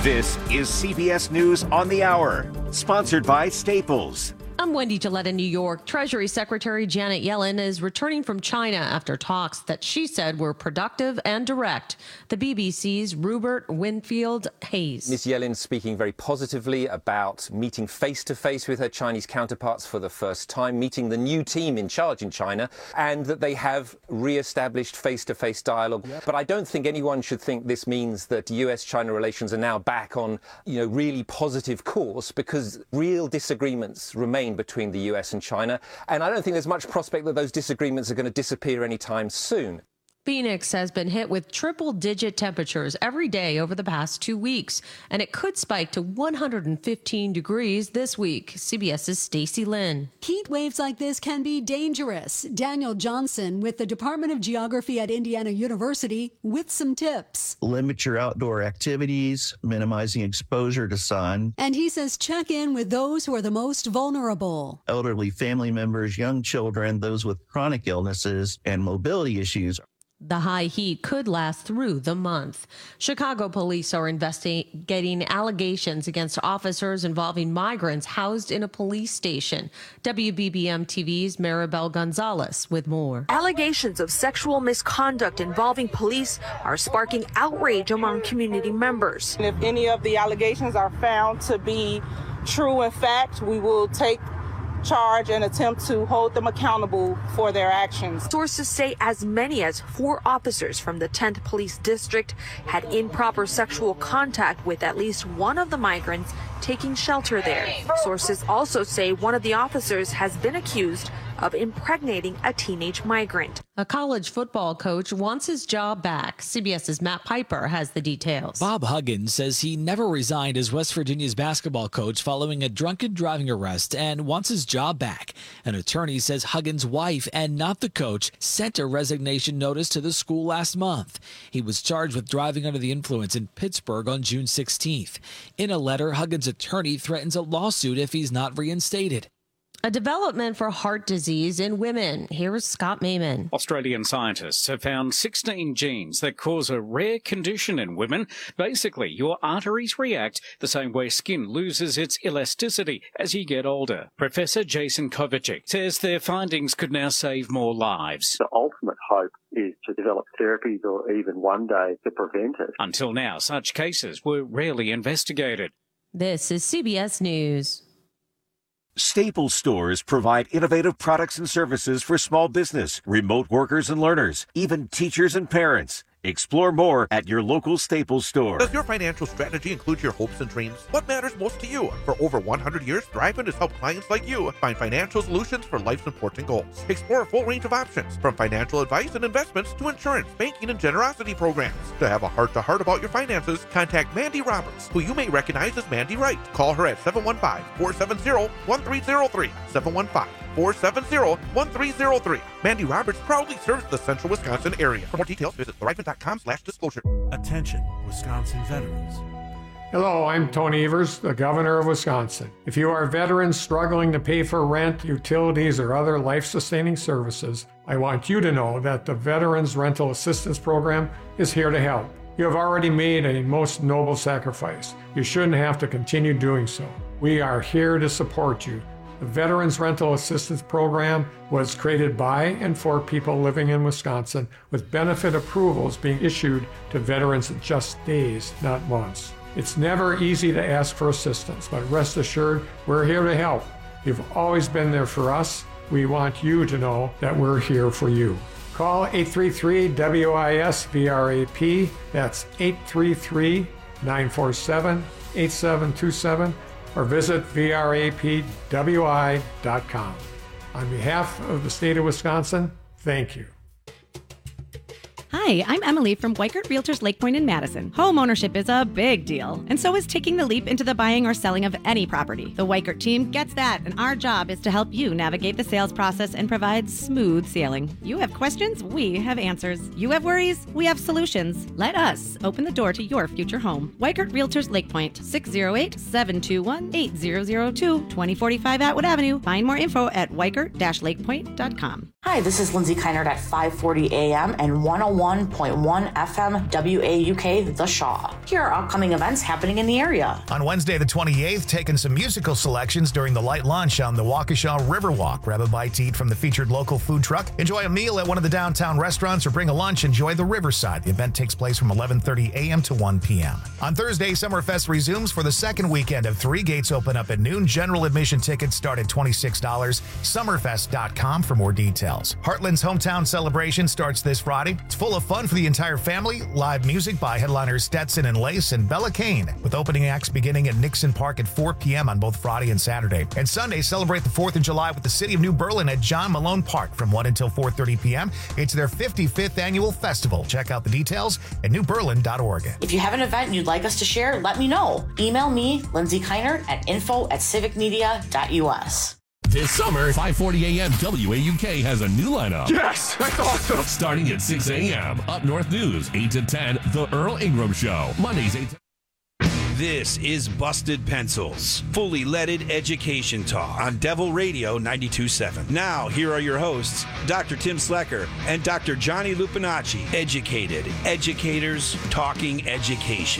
This is CBS News on the Hour, sponsored by Staples. I'm Wendy Gillette in New York. Treasury Secretary Janet Yellen is returning from China after talks that she said were productive and direct. The BBC's Rupert Winfield Hayes. Ms. Yellen speaking very positively about meeting face-to-face with her Chinese counterparts for the first time, meeting the new team in charge in China, and that they have re-established face-to-face dialogue. But I don't think anyone should think this means that US-China relations are now back on, really positive course, because real disagreements remain between the US and China, and I don't think there's much prospect that those disagreements are going to disappear anytime soon. Phoenix has been hit with triple-digit temperatures every day over the past 2 weeks, and it could spike to 115 degrees this week. CBS's Stacey Lynn. Heat waves like this can be dangerous. Daniel Johnson with the Department of Geography at Indiana University with some tips. Limit your outdoor activities, minimizing exposure to sun. And he says check in with those who are the most vulnerable. Elderly family members, young children, those with chronic illnesses and mobility issues. The high heat could last through the month. Chicago police are investigating allegations against officers involving migrants housed in a police station. WBBM TV's Maribel Gonzalez with more. Allegations of sexual misconduct involving police are sparking outrage among community members. If any of the allegations are found to be true in fact, we will take charge and attempt to hold them accountable for their actions. Sources say as many as 4 officers from the 10th Police District had improper sexual contact with at least one of the migrants taking shelter there. Sources also say one of the officers has been accused of impregnating a teenage migrant. A college football coach wants his job back. CBS's Matt Piper has the details. Bob Huggins says he never resigned as West Virginia's basketball coach following a drunken driving arrest and wants his job back. An attorney says Huggins' wife and not the coach sent a resignation notice to the school last month. He was charged with driving under the influence in Pittsburgh on June 16th. In a letter, Huggins' attorney threatens a lawsuit if he's not reinstated. A development for heart disease in women. Here's Scott Mayman. Australian scientists have found 16 genes that cause a rare condition in women. Basically, your arteries react the same way skin loses its elasticity as you get older. Professor Jason Kovacic says their findings could now save more lives. The ultimate hope is to develop therapies or even one day to prevent it. Until now, such cases were rarely investigated. This is CBS News. Staples stores provide innovative products and services for small business, remote workers and learners, even teachers and parents. Explore more at your local Staples store. Does your financial strategy include your hopes and dreams? What matters most to you? For over 100 years, Thrivent has helped clients like you find financial solutions for life's important goals. Explore a full range of options, from financial advice and investments to insurance, banking, and generosity programs. To have a heart-to-heart about your finances, contact Mandy Roberts, who you may recognize as Mandy Wright. Call her at 715-470-1303. 715-470-1303. Mandy Roberts proudly serves the central Wisconsin area. For more details, visit thrivent.com/disclosure. Attention, Wisconsin veterans. Hello, I'm Tony Evers, the Governor of Wisconsin. If you are veterans struggling to pay for rent, utilities, or other life-sustaining services, I want you to know that the Veterans Rental Assistance Program is here to help. You have already made a most noble sacrifice. You shouldn't have to continue doing so. We are here to support you. The Veterans Rental Assistance Program was created by and for people living in Wisconsin, with benefit approvals being issued to veterans in just days, not months. It's never easy to ask for assistance, but rest assured, we're here to help. You've always been there for us. We want you to know that we're here for you. Call 833-WIS-VRAP. That's 833-947-8727. or visit vrapwi.com. On behalf of the state of Wisconsin, thank you. Hi, I'm Emily from Weikert Realtors Lake Point in Madison. Home ownership is a big deal, and so is taking the leap into the buying or selling of any property. The Weikert team gets that, and our job is to help you navigate the sales process and provide smooth sailing. You have questions, we have answers. You have worries, we have solutions. Let us open the door to your future home. Weikert Realtors Lake Point, 608-721-8002, 2045 Atwood Avenue. Find more info at weikert-lakepoint.com. Hi, this is Lindsay Keinert at 540 AM and 101 91.1 FM WAUK The Shaw. Here are upcoming events happening in the area. On Wednesday the 28th, taking some musical selections during the light lunch on the Waukesha Riverwalk. Grab a bite to eat from the featured local food truck. Enjoy a meal at one of the downtown restaurants or bring a lunch. Enjoy the Riverside. The event takes place from 11:30 a.m. to 1 p.m. On Thursday, Summerfest resumes for the second weekend of 3. Gates open up at noon. General admission tickets start at $26. Summerfest.com for more details. Heartland's hometown celebration starts this Friday. It's full of fun for the entire family. Live music by headliners Stetson and Lace and Bella Kane, with opening acts beginning at Nixon Park at 4 p.m. on both Friday and Saturday. And Sunday, celebrate the 4th of July with the City of New Berlin at John Malone Park from 1 until 4:30 p.m. It's their 55th annual festival. Check out the details at newberlin.org. If you have an event you'd like us to share, let me know. Email me, Lindsay Kiner, at info@civicmedia.us. This summer, 5:40 a.m. WAUK has a new lineup. Yes, that's awesome. Starting at 6 a.m. Up North News, 8 to 10, The Earl Ingram Show. Mondays, 8 to... This is Busted Pencils, fully leaded education talk on Devil Radio 92.7. Now, here are your hosts, Dr. Tim Slecker and Dr. Johnny Lupinacci. Educated educators talking education.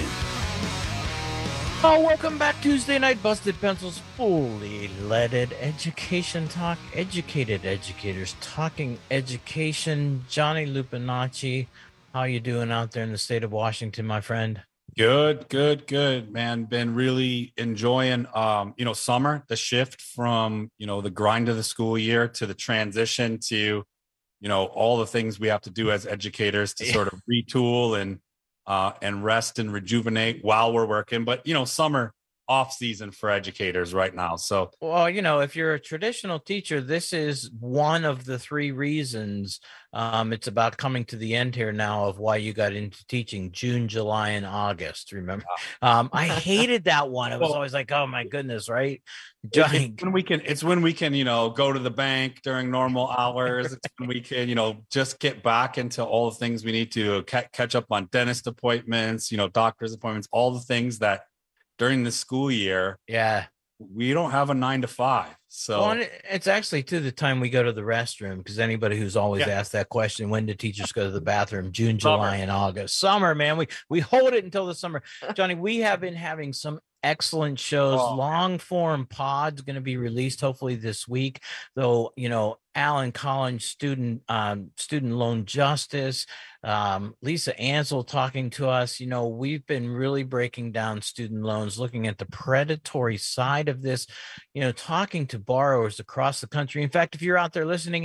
Oh, welcome back. Tuesday night, Busted Pencils, fully leaded education talk. Educated educators talking education. Johnny Lupinacci, how you doing out there in the state of Washington, my friend? Good, man. Been really enjoying, summer, the shift from, the grind of the school year to the transition to, all the things we have to do as educators to sort of retool and rest and rejuvenate while we're working. But, summer off season for educators right now. So, well, if you're a traditional teacher, this is one of the 3 reasons. It's about coming to the end here now of why you got into teaching: June, July, and August. Remember, I hated that one. It was always like, oh my goodness, right? It's when we can, go to the bank during normal hours. It's when we can, just get back into all the things we need to catch up on: dentist appointments, doctor's appointments, all the things that during the school year, we don't have a 9 to 5. So it's actually to the time we go to the restroom, because anybody who's always asked that question, when do teachers go to the bathroom? June, July, and August. Summer, man, we hold it until the summer. Johnny, we have been having some excellent shows. Long form pods going to be released hopefully this week, though. Alan Collins, student loan justice, Lisa Ansel talking to us. We've been really breaking down student loans, looking at the predatory side of this, talking to borrowers across the country. In fact, if you're out there listening,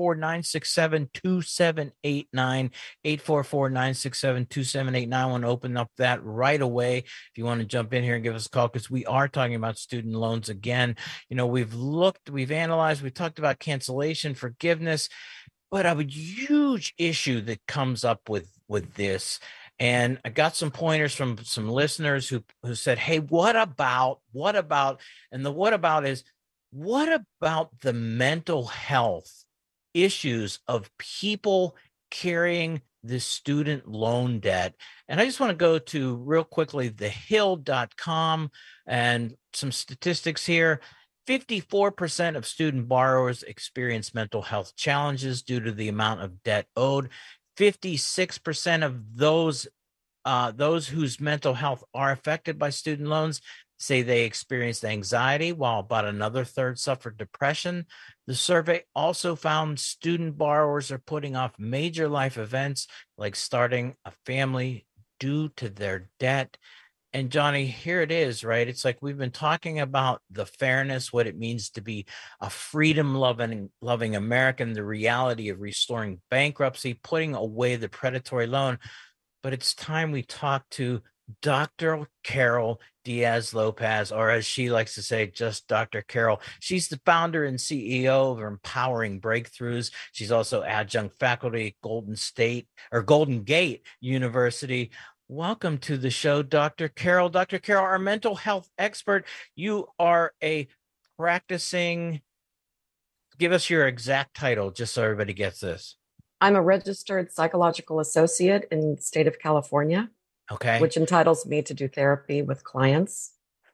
844-967-2789, 844-967-2789. I want to open up that right away if you want to jump in here and give us a call, because we are talking about student loans again. We've analyzed, we talked about cancellation, forgiveness, but a huge issue that comes up with this. And I got some pointers from some listeners who said, hey, what about, and the what about is, what about the mental health issues of people carrying the student loan debt? And I just want to go to real quickly, thehill.com, and some statistics here. 54% of student borrowers experience mental health challenges due to the amount of debt owed. 56% of those whose mental health are affected by student loans say they experienced anxiety, while about another third suffered depression. The survey also found student borrowers are putting off major life events like starting a family due to their debt. And Johnny, here it is, right? It's like we've been talking about the fairness, what it means to be a freedom-loving American, the reality of restoring bankruptcy, putting away the predatory loan. But it's time we talk to Dr. Carol Diaz-Lopez, or as she likes to say, just Dr. Carol. She's the founder and CEO of Empowering Breakthroughs. She's also adjunct faculty at Golden Gate University. Welcome to the show, Dr. Carol. Dr. Carol, our mental health expert. You are a practicing, give us your exact title, just so everybody gets this. I'm a registered psychological associate in the state of California. Okay. Which entitles me to do therapy with clients.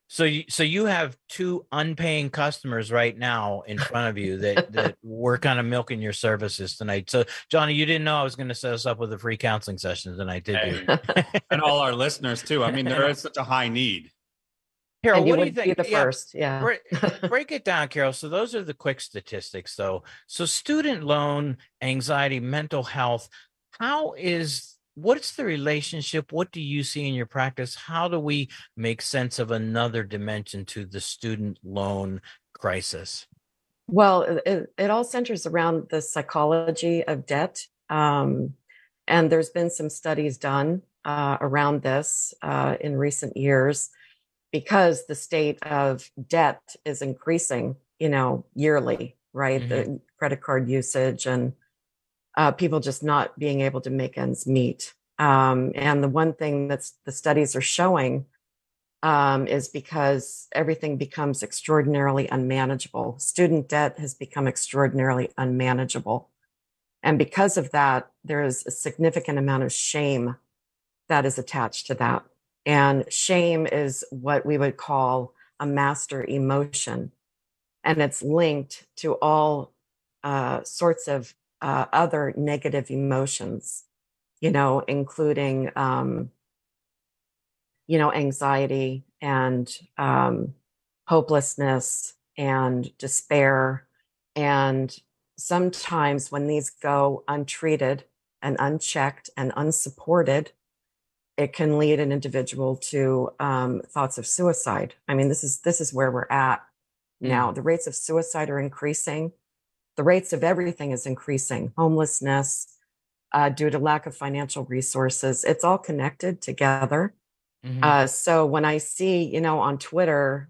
So you have two unpaying customers right now in front of you that we're kind of milking your services tonight. So Johnny, you didn't know I was going to set us up with a free counseling session tonight, did you? And all our listeners too. I mean, there is such a high need. Carol, and you what do would you think? be the first, yeah. Break it down, Carol. So those are the quick statistics, though. So student loan, anxiety, mental health. What's the relationship? What do you see in your practice? How do we make sense of another dimension to the student loan crisis? Well, it all centers around the psychology of debt. And there's been some studies done around this in recent years, because the state of debt is increasing, yearly, right? Mm-hmm. The credit card usage and people just not being able to make ends meet. And the one thing that the studies are showing is because everything becomes extraordinarily unmanageable. Student debt has become extraordinarily unmanageable. And because of that, there is a significant amount of shame that is attached to that. And shame is what we would call a master emotion. And it's linked to all sorts of other negative emotions, including, anxiety and hopelessness and despair. And sometimes when these go untreated and unchecked and unsupported, it can lead an individual to thoughts of suicide. I mean, this is where we're at now. The rates of suicide are increasing. The rates of everything is increasing. Homelessness, due to lack of financial resources. It's all connected together. Mm-hmm. So when I see, on Twitter,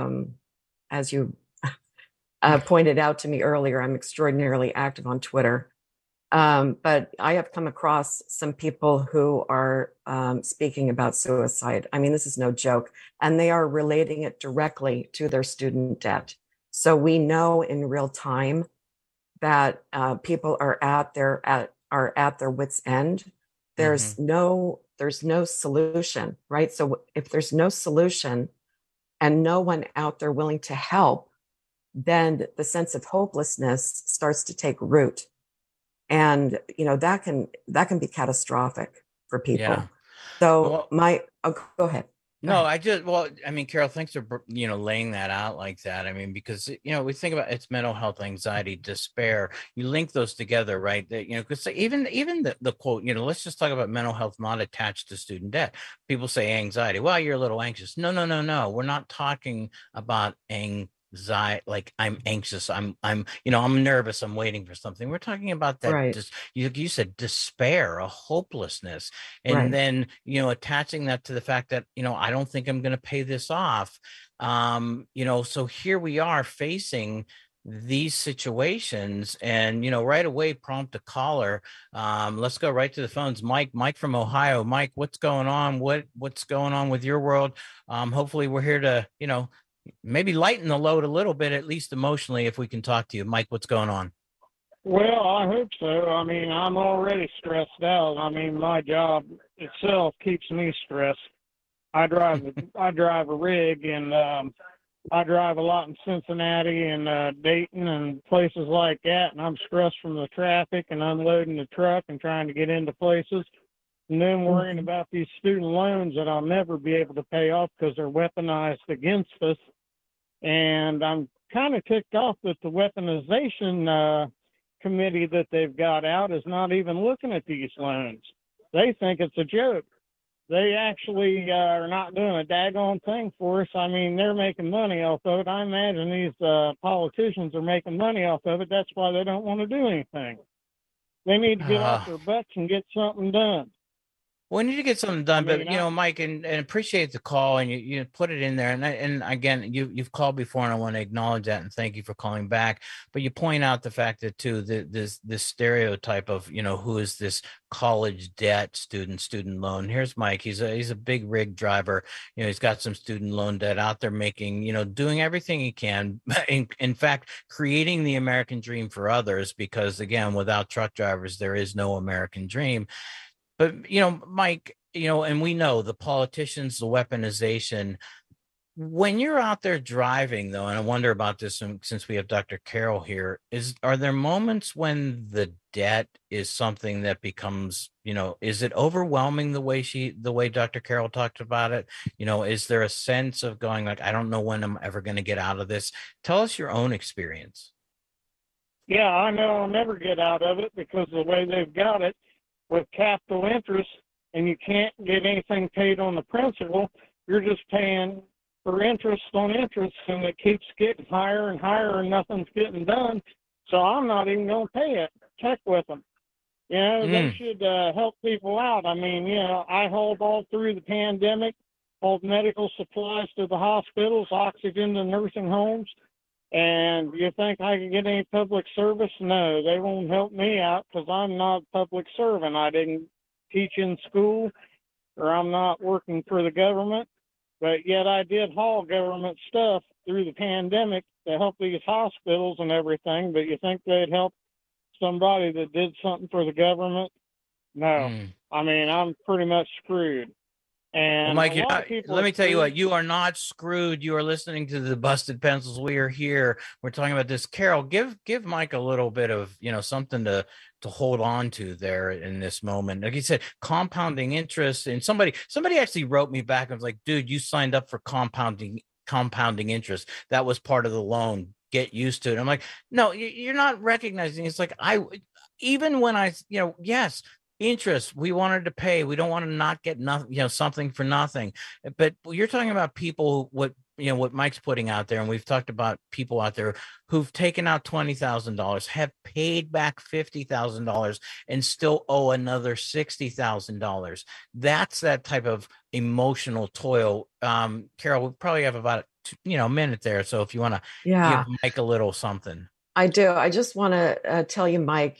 as you pointed out to me earlier, I'm extraordinarily active on Twitter. But I have come across some people who are speaking about suicide. I mean, this is no joke. And they are relating it directly to their student debt. So we know in real time that people are at their wits' end. There's no solution, right? So if there's no solution and no one out there willing to help, then the sense of hopelessness starts to take root. And, that can be catastrophic for people. Yeah. So go ahead. No, Carol, thanks for, laying that out like that. I mean, because, we think about it's mental health, anxiety, despair. You link those together, right? That, because even the quote, let's just talk about mental health not attached to student debt. People say anxiety. Well, you're a little anxious. No. We're not talking about anxiety. Like I'm anxious. I'm nervous. I'm waiting for something. We're talking about that. Right. You said despair, a hopelessness, and right. Then attaching that to the fact that I don't think I'm going to pay this off. So here we are facing these situations, and right away prompt a caller. Let's go right to the phones. Mike from Ohio. Mike, what's going on? What's going on with your world? Hopefully we're here to maybe lighten the load a little bit, at least emotionally, if we can talk to you. Mike, what's going on? Well, I hope so. I mean, I'm already stressed out. I mean, my job itself keeps me stressed. I drive a rig, and I drive a lot in Cincinnati and Dayton and places like that, and I'm stressed from the traffic and unloading the truck and trying to get into places. And then worrying about these student loans that I'll never be able to pay off because they're weaponized against us. And I'm kind of ticked off that the weaponization committee that they've got out is not even looking at these loans. They think it's a joke. They actually are not doing a daggone thing for us. I mean, they're making money off of it. I imagine these politicians are making money off of it. That's why they don't want to do anything. They need to get off their butts and get something done. We need to get something done, but Mike, and appreciate the call, and you put it in there, and again, you've called before, and I want to acknowledge that and thank you for calling back. But you point out the fact that too, this stereotype of who is this college debt student loan. Here's Mike. He's a big rig driver. He's got some student loan debt out there, making doing everything he can. In fact, creating the American dream for others, because again, without truck drivers, there is no American dream. But, Mike, and we know the politicians, the weaponization, When you're out there driving, though, and I wonder about this since we have Dr. Carroll here, are there moments when the debt is something that becomes, is it overwhelming the way Dr. Carroll talked about it? Is there a sense of going like, I don't know when I'm ever going to get out of this? Tell us your own experience. Yeah, I know I'll never get out of it because of the way they've got it with capital interest, and you can't get anything paid on the principal. You're just paying for interest on interest, and it keeps getting higher and higher, and nothing's getting done. So I'm not even going to pay it. Check with them. They should help people out. I mean, I hauled all through the pandemic, hauled medical supplies to the hospitals, oxygen to nursing homes. And you think I can get any public service? No, they won't help me out because I'm not a public servant. I didn't teach in school, or I'm not working for the government. But yet I did haul government stuff through the pandemic to help these hospitals and everything. But you think they'd help somebody that did something for the government? No. I mean, I'm pretty much screwed. And Mike, let me tell you what, you are not screwed. You are listening to the Busted Pencils. We are here. We're talking about this. Carol, give Mike a little bit of, something to hold on to there in this moment. Like you said, compounding interest. And somebody actually wrote me back and was like, dude, you signed up for compounding interest. That was part of the loan. Get used to it. I'm like, no, you're not recognizing. It's like, even when yes, interest, we wanted to pay. We don't want to not get nothing, something for nothing. But you're talking about people, what Mike's putting out there, and we've talked about people out there who've taken out $20,000, have paid back $50,000, and still owe another $60,000. That's that type of emotional toil. Carol, we probably have about a minute there, so if you want to give Mike a little something. I do. I just want to tell you, Mike.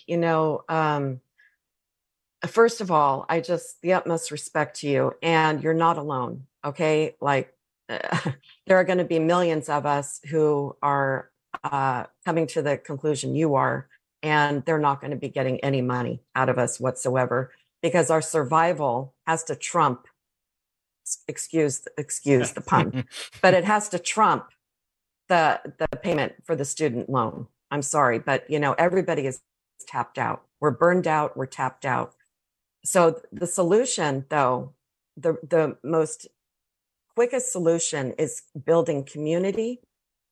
First of all, the utmost respect to you, and you're not alone. Okay. There are going to be millions of us who are coming to the conclusion you are, and they're not going to be getting any money out of us whatsoever because our survival has to trump, excuse the pun, but it has to trump the payment for the student loan. I'm sorry, but everybody is tapped out. We're burned out. We're tapped out. So the solution, though, the most quickest solution is building community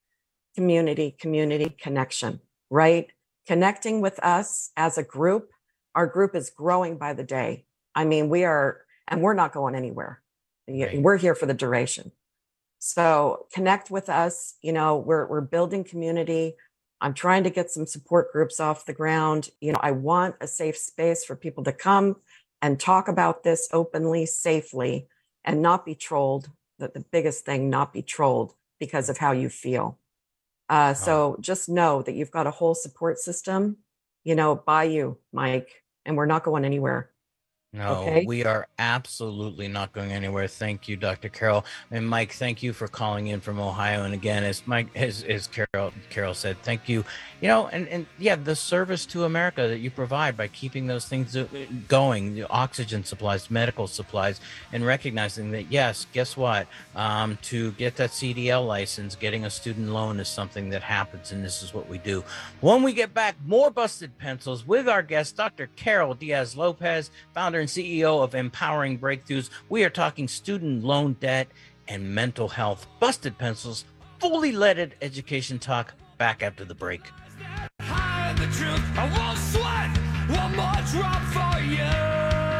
connection, right? Connecting with us as a group. Our group is growing by the day. I mean, we're not going anywhere. Right. We're here for the duration. So connect with us. We're building community. I'm trying to get some support groups off the ground. I want a safe space for people to come and talk about this openly, safely, and not be trolled. The biggest thing, not be trolled because of how you feel. So just know that you've got a whole support system, by you, Mike, and we're not going anywhere. No, okay? We are absolutely not going anywhere. Thank you, Dr. Carroll. And Mike, thank you for calling in from Ohio. And again, as Carol said, thank you. The service to America that you provide by keeping those things going, the oxygen supplies, medical supplies, and recognizing that, yes, guess what? To get that CDL license, getting a student loan is something that happens, and this is what we do. When we get back, more Busted Pencils with our guest, Dr. Carol Diaz-Lopez, founder and CEO of Empowering Breakthroughs. We are talking student loan debt and mental health. Busted Pencils, fully leaded education talk. Back after the break. The truth, I won't sweat one more drop for you.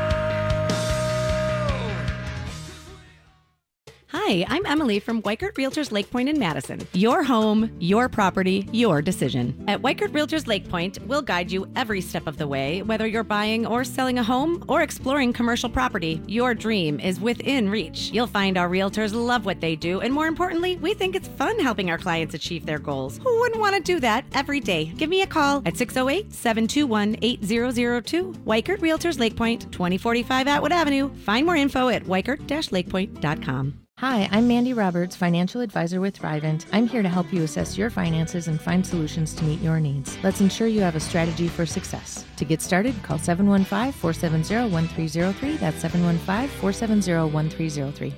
Hi, I'm Emily from Weikert Realtors Lake Point in Madison. Your home, your property, your decision. At Weikert Realtors Lake Point, we'll guide you every step of the way, whether you're buying or selling a home or exploring commercial property. Your dream is within reach. You'll find our realtors love what they do, and more importantly, we think it's fun helping our clients achieve their goals. Who wouldn't want to do that every day? Give me a call at 608-721-8002. Weikert Realtors Lake Point, 2045 Atwood Avenue. Find more info at weikert-lakepoint.com. Hi, I'm Mandy Roberts, financial advisor with Thrivent. I'm here to help you assess your finances and find solutions to meet your needs. Let's ensure you have a strategy for success. To get started, call 715-470-1303. That's 715-470-1303.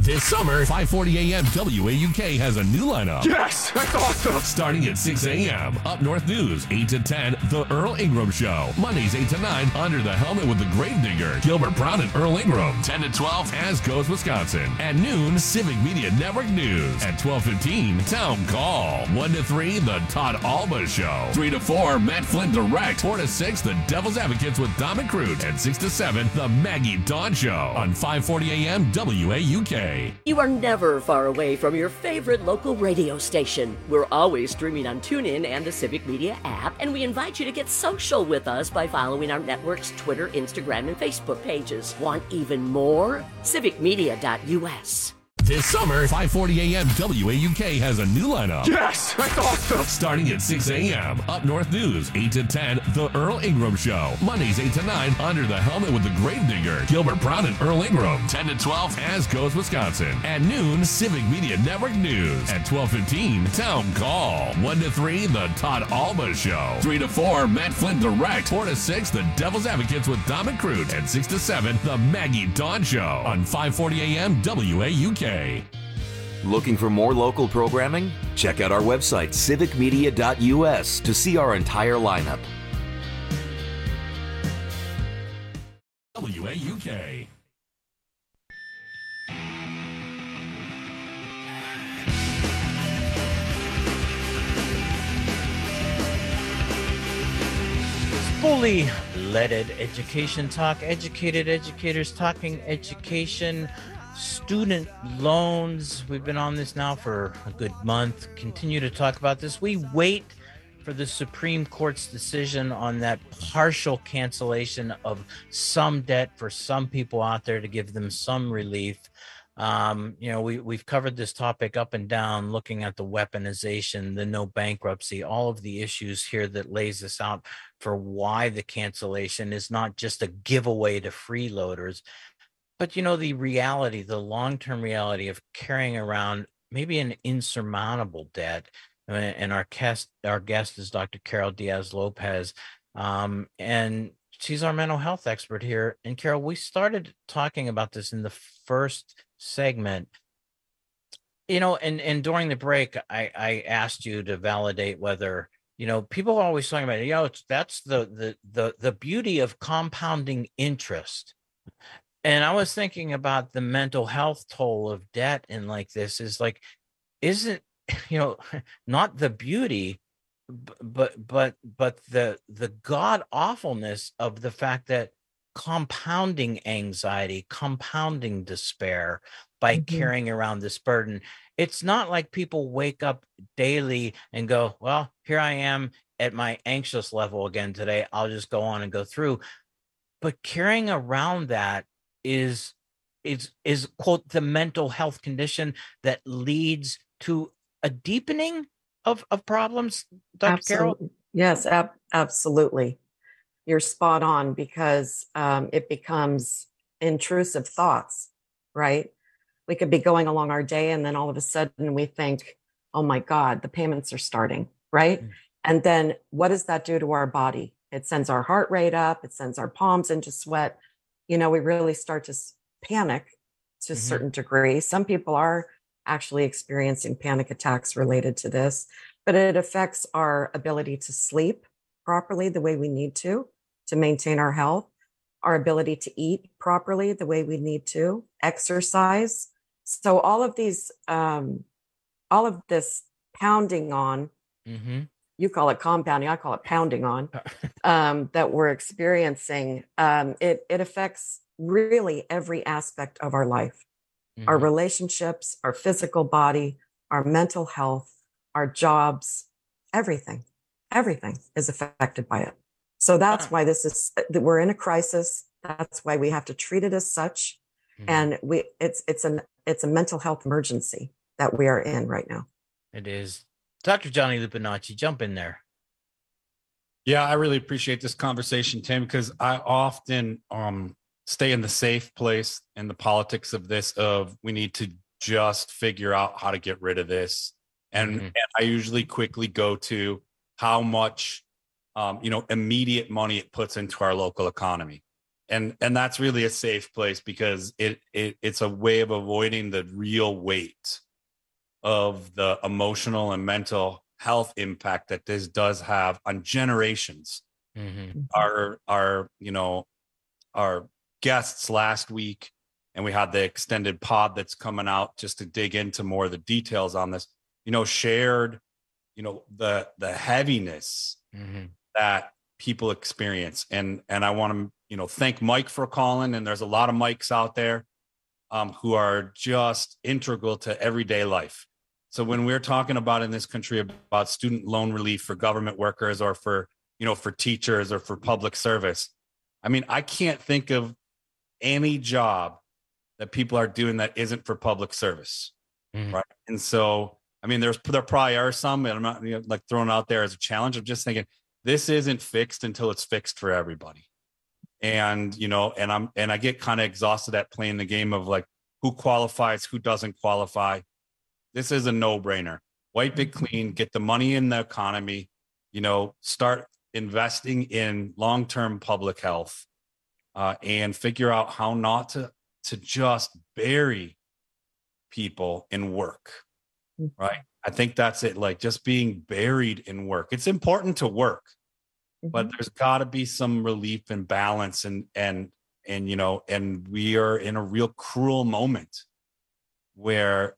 This summer, 540 AM WAUK has a new lineup. Yes, that's awesome. Starting at 6 a.m. Up North News, 8 to 10, The Earl Ingram Show. Mondays, 8 to 9, Under the Helmet with the Gravedigger, Gilbert Brown and Earl Ingram. 10 to 12, As Goes Wisconsin. At noon, Civic Media Network News. At 12:15, Town Call. 1 to 3, The Todd Alba Show. 3 to 4, Matt Flynn Direct. 4 to 6, The Devil's Advocates with Dom and Crute. And 6 to 7, The Maggie Dawn Show on 540 AM WAUK. You are never far away from your favorite local radio station. We're always streaming on TuneIn and the Civic Media app, and we invite you to get social with us by following our network's Twitter, Instagram, and Facebook pages. Want even more? civicmedia.us. This summer, 540 AM WAUK has a new lineup. Yes, that's awesome. Starting at 6 a.m. Up North News, 8 to 10, The Earl Ingram Show. Mondays, 8 to 9, Under the Helmet with the Gravedigger, Gilbert Brown and Earl Ingram. 10 to 12, As Goes Wisconsin. At noon, Civic Media Network News. At 12:15, Town Call. 1 to 3, The Todd Alba Show. 3 to 4, Matt Flynn Direct. 4 to 6, The Devil's Advocates with Dom and Crute. And 6 to 7, The Maggie Dawn Show on 540 AM WAUK. Looking for more local programming? Check out our website, civicmedia.us, to see our entire lineup. WAUK. Fully leaded education talk, educated educators talking education, student loans. We've been on this now for a good month. Continue to talk about this. We wait for the Supreme Court's decision on that partial cancellation of some debt for some people out there to give them some relief. We've covered this topic up and down, looking at the weaponization, the no bankruptcy, all of the issues here that lays this out for why the cancellation is not just a giveaway to freeloaders, but the reality, the long-term reality of carrying around maybe an insurmountable debt. And our guest is Dr. Carol Diaz-Lopez, and she's our mental health expert here. And Carol, we started talking about this in the first segment, and during the break, I asked you to validate whether, people are always talking about, that's the beauty of compounding interest. And I was thinking about the mental health toll of debt, and like this is like, isn't, not the beauty, but the god awfulness of the fact that compounding anxiety, compounding despair by carrying around this burden. It's not like people wake up daily and go, well, here I am at my anxious level again today. I'll just go on and go through. But carrying around that is quote the mental health condition that leads to a deepening of problems, Dr. Carol? Yes, absolutely. You're spot on, because it becomes intrusive thoughts, right? We could be going along our day and then all of a sudden we think, oh my God, the payments are starting, right? And then what does that do to our body? It sends our heart rate up. It sends our palms into sweat. We really start to panic to a certain degree. Some people are actually experiencing panic attacks related to this, but it affects our ability to sleep properly the way we need to maintain our health, our ability to eat properly the way we need to, exercise. So all of these, all of this pounding on, you call it compounding, I call it pounding on, that we're experiencing, it affects really every aspect of our life, our relationships, our physical body, our mental health, our jobs, everything is affected by it. So that's why we're in a crisis. That's why we have to treat it as such. And it's a mental health emergency that we are in right now. It is. Dr. Johnny Lupinacci, jump in there. Yeah, I really appreciate this conversation, Tim, because I often stay in the safe place in the politics of this, of we need to just figure out how to get rid of this. And I usually quickly go to how much, immediate money it puts into our local economy. and that's really a safe place, because it's a way of avoiding the real weight of the emotional and mental health impact that this does have on generations. Our guests last week, and we had the extended pod that's coming out just to dig into more of the details on this, shared, the heaviness that people experience. And I want to, thank Mike for calling. And there's a lot of Mikes out there who are just integral to everyday life. So when we're talking about in this country about student loan relief for government workers, or for teachers, or for public service, I mean, I can't think of any job that people are doing that isn't for public service. Right. And so, I mean, there probably are some, and I'm not like throwing out there as a challenge. I'm just thinking this isn't fixed until it's fixed for everybody. And, and I get kind of exhausted at playing the game of like, who qualifies, who doesn't qualify. This is a no-brainer. Wipe it clean, get the money in the economy, start investing in long-term public health, and figure out how not to just bury people in work, right? I think that's it. Like just being buried in work. It's important to work, but there's got to be some relief and balance, and we are in a real cruel moment where,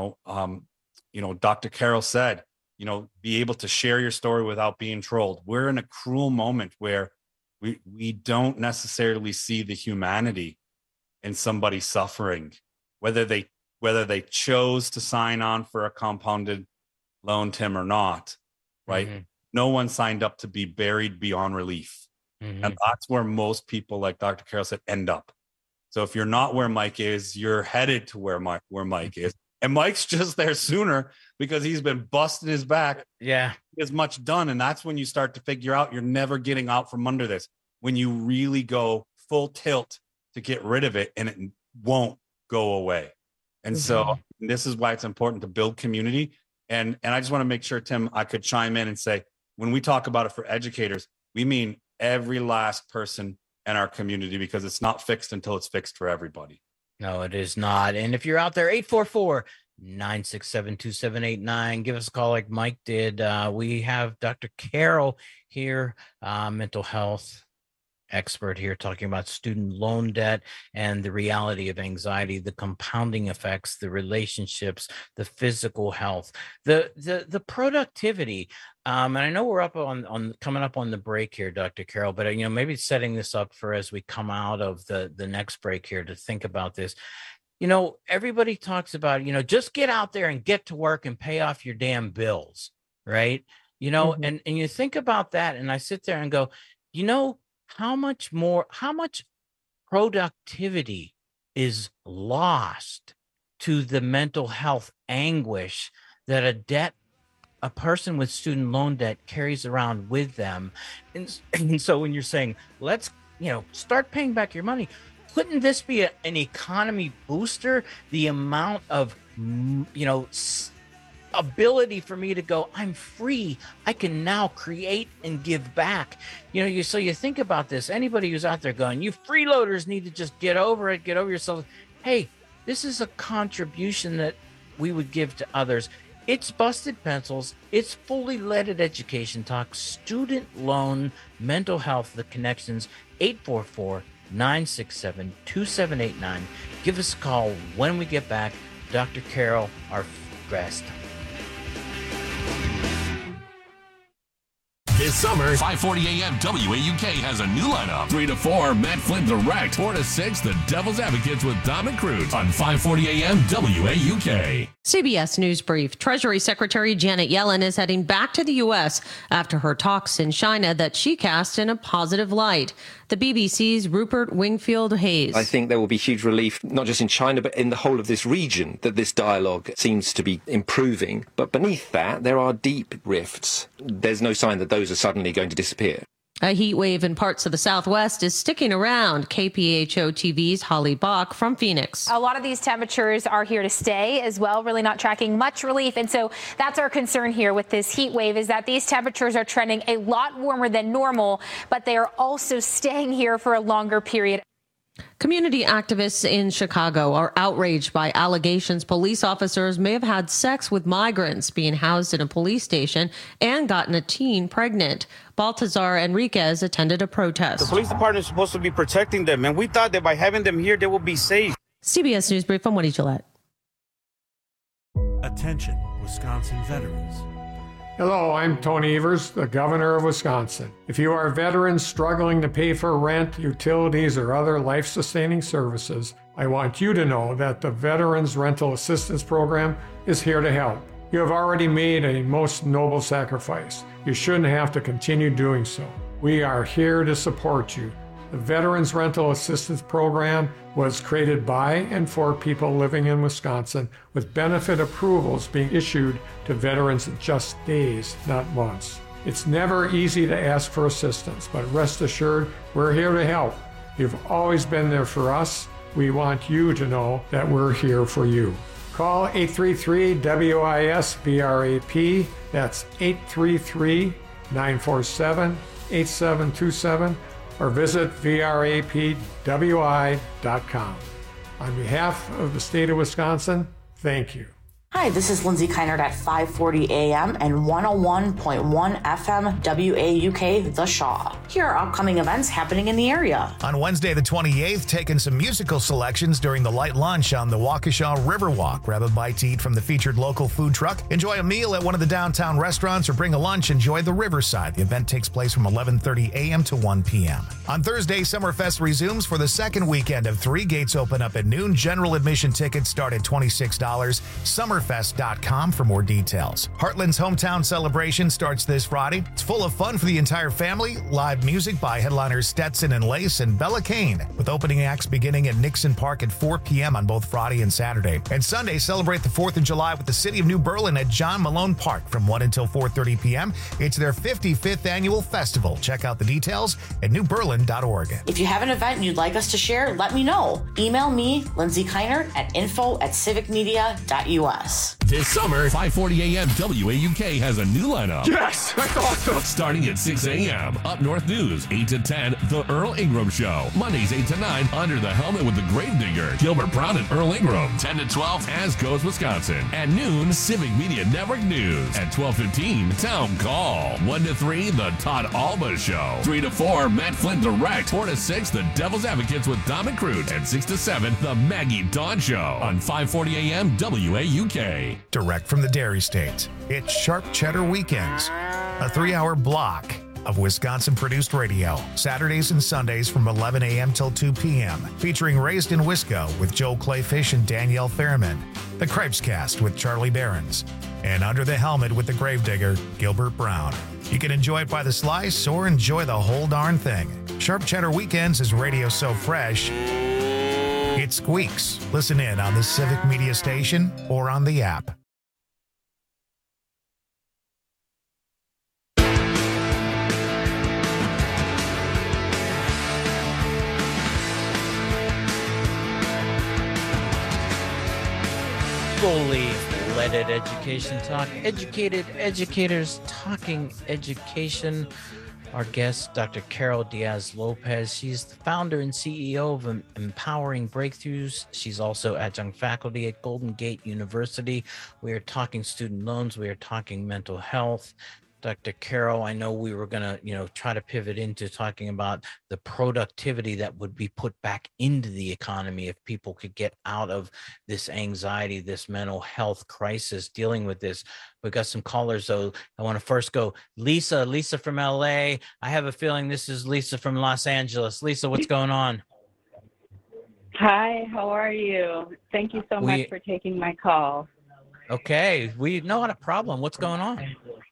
Dr. Carroll said, be able to share your story without being trolled. We're in a cruel moment where we don't necessarily see the humanity in somebody suffering, whether they chose to sign on for a compounded loan, Tim, or not, right? No one signed up to be buried beyond relief. And that's where most people, like Dr. Carroll said, end up. So if you're not where Mike is, you're headed to where Mike is. And Mike's just there sooner because he's been busting his back. Yeah. As much done. And that's when you start to figure out you're never getting out from under this. When you really go full tilt to get rid of it, and it won't go away. And so this is why it's important to build community. And I just want to make sure, Tim, I could chime in and say, when we talk about it for educators, we mean every last person in our community, because it's not fixed until it's fixed for everybody. No, it is not. And if you're out there, 844-967-2789, give us a call like Mike did. We have Dr. Carroll here, mental health expert here, talking about student loan debt and the reality of anxiety, the compounding effects, the relationships, the physical health, the productivity. And I know we're up on coming up on the break here, Dr. Carroll, but maybe setting this up for as we come out of the next break here to think about this. Everybody talks about, just get out there and get to work and pay off your damn bills, right? And you think about that, and I sit there and go, how much productivity is lost to the mental health anguish that a person with student loan debt carries around with them. And so when you're saying, let's, start paying back your money, couldn't this be an economy booster? The amount of, ability for me to go, I'm free. I can now create and give back. So you think about this. Anybody who's out there going, you freeloaders need to just get over it, get over yourself. Hey, this is a contribution that we would give to others. It's Busted Pencils. It's fully leaded education talk, student loan, mental health, the connections, 844-967-2789. Give us a call when we get back. Dr. Carroll, our guest. This summer, 5:40 a.m. WAUK has a new lineup. 3 to 4, Matt Flynn Direct. 4 to 6, The Devil's Advocates with Dominic Cruz on 5:40 a.m. WAUK. CBS News Brief. Treasury Secretary Janet Yellen is heading back to the U.S. after her talks in China that she cast in a positive light. The BBC's Rupert Wingfield Hayes. I think there will be huge relief, not just in China, but in the whole of this region, that this dialogue seems to be improving. But beneath that, there are deep rifts. There's no sign that those are suddenly going to disappear. A heat wave in parts of the Southwest is sticking around. KPHO TV's Holly Bach from Phoenix. A lot of these temperatures are here to stay as well, really not tracking much relief. And so that's our concern here with this heat wave, is that these temperatures are trending a lot warmer than normal, but they are also staying here for a longer period. Community activists in Chicago are outraged by allegations police officers may have had sex with migrants being housed in a police station and gotten a teen pregnant. Baltazar Enriquez attended a protest. The police department is supposed to be protecting them, and we thought that by having them here, they would be safe. CBS News Brief, I'm Wendy Gillette. Attention, Wisconsin veterans. Hello, I'm Tony Evers, the governor of Wisconsin. If you are veterans struggling to pay for rent, utilities, or other life-sustaining services, I want you to know that the Veterans Rental Assistance Program is here to help. You have already made a most noble sacrifice. You shouldn't have to continue doing so. We are here to support you. The Veterans Rental Assistance Program was created by and for people living in Wisconsin, with benefit approvals being issued to veterans in just days, not months. It's never easy to ask for assistance, but rest assured, we're here to help. You've always been there for us. We want you to know that we're here for you. Call 833-WIS-VRAP. That's 833-947-8727. or visit vrapwi.com. On behalf of the state of Wisconsin, thank you. Hi, this is Lindsay Keinert at 540 AM and 101.1 FM WAUK The Shaw. Here are upcoming events happening in the area. On Wednesday the 28th, taking some musical selections during the light lunch on the Waukesha Riverwalk. Grab a bite to eat from the featured local food truck. Enjoy a meal at one of the downtown restaurants or bring a lunch. Enjoy the Riverside. The event takes place from 11:30 a.m. to 1 p.m. On Thursday, Summerfest resumes for the second weekend of 3. Gates open up at noon. General admission tickets start at $26. Summerfest.com for more details. Heartland's hometown celebration starts this Friday. It's full of fun for the entire family. Live music by headliners Stetson and Lace and Bella Kane, with opening acts beginning at Nixon Park at 4 p.m. on both Friday and Saturday. And Sunday, celebrate the 4th of July with the City of New Berlin at John Malone Park from 1 until 4:30 p.m. It's their 55th annual festival. Check out the details at newberlin.org. If you have an event you'd like us to share, let me know. Email me, Lindsay Keinert, at info@civicmedia.us. This summer, 540 AM WAUK has a new lineup. Yes, that's awesome. Starting at 6 a.m. Up North News, 8 to 10, The Earl Ingram Show. Mondays, 8 to 9, Under the Helmet with the Gravedigger, Gilbert Brown and Earl Ingram. 10 to 12, As Goes Wisconsin. At noon, Civic Media Network News. At 12:15, Town Call. 1 to 3, The Todd Alba Show. 3 to 4, Matt Flynn Direct. 4 to 6, The Devil's Advocates with Dom and Crute. And 6 to 7, The Maggie Dawn Show. On 540 AM WAUK. Direct from the Dairy State, it's Sharp Cheddar Weekends, a 3-hour block of Wisconsin-produced radio, Saturdays and Sundays from 11 a.m. till 2 p.m., featuring Raised in Wisco with Joel Clayfish and Danielle Fairman, The Cripescast with Charlie Behrens, and Under the Helmet with the Gravedigger, Gilbert Brown. You can enjoy it by the slice or enjoy the whole darn thing. Sharp Cheddar Weekends is radio so fresh, it squeaks. Listen in on the Civic Media Station or on the app. Fully leaded education talk. Educated educators talking education. Our guest, Dr. Carol Diaz-Lopez. She's the founder and CEO of Empowering Breakthroughs. She's also adjunct faculty at Golden Gate University. We are talking student loans. We are talking mental health. Dr. Carol, I know we were going to, try to pivot into talking about the productivity that would be put back into the economy if people could get out of this anxiety, this mental health crisis, dealing with this. We've got some callers, though. I want to first go Lisa from LA. I have a feeling this is Lisa from Los Angeles. Lisa, what's going on? Hi, how are you? Thank you so much for taking my call. Okay, not a problem. What's going on?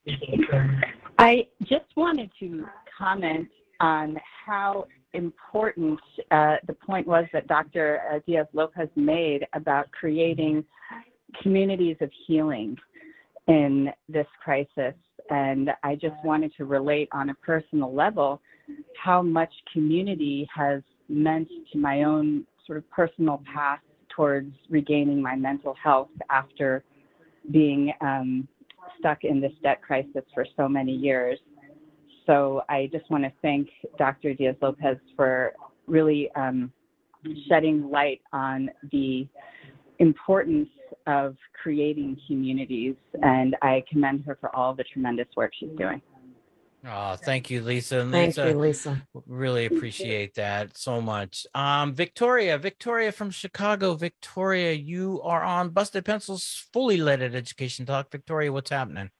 I just wanted to comment on how important the point was that Dr. Diaz-Lopez made about creating communities of healing in this crisis. And I just wanted to relate on a personal level how much community has meant to my own sort of personal path towards regaining my mental health after being stuck in this debt crisis for so many years. So I just want to thank Dr. Diaz-Lopez for really shedding light on the importance of creating communities, and I commend her for all the tremendous work she's doing. Oh, thank you, Lisa. And Thank you, Lisa. Really appreciate that so much. Victoria from Chicago. Victoria, you are on Busted Pencils Fully Loaded Education Talk. Victoria, what's happening?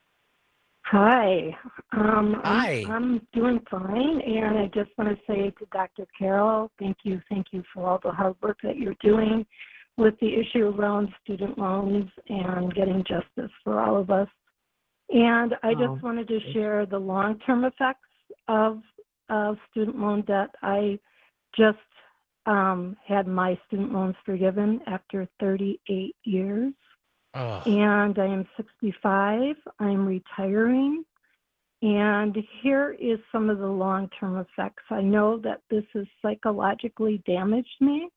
Hi. Hi. I'm doing fine, and I just want to say to Dr. Carroll, thank you for all the hard work that you're doing with the issue around student loans and getting justice for all of us. And I just wanted to share the long-term effects of student loan debt. I just had my student loans forgiven after 38 years. Oh. And I am 65. I'm retiring. And here is some of the long-term effects. I know that this has psychologically damaged me.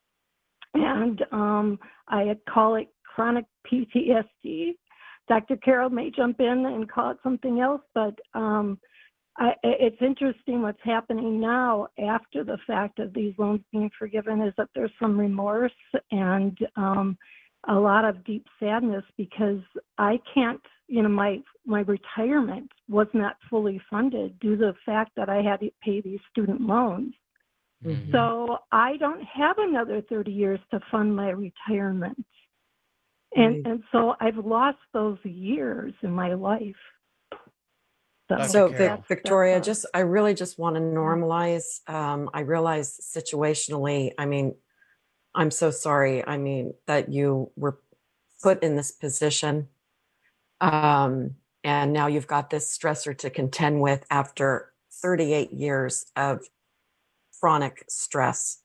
And I call it chronic PTSD. Dr. Carroll may jump in and call it something else, but it's interesting what's happening now after the fact of these loans being forgiven is that there's some remorse and a lot of deep sadness because I can't, my retirement was not fully funded due to the fact that I had to pay these student loans. Mm-hmm. So I don't have another 30 years to fund my retirement. And so I've lost those years in my life. So Victoria, I really just want to normalize. I realize situationally, I'm so sorry. That you were put in this position. And now you've got this stressor to contend with after 38 years of chronic stress.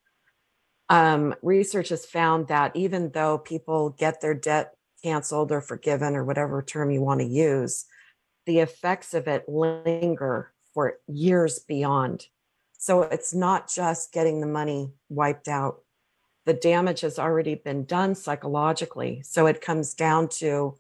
Research has found that even though people get their debt canceled or forgiven or whatever term you want to use, the effects of it linger for years beyond. So it's not just getting the money wiped out. The damage has already been done psychologically. So it comes down to,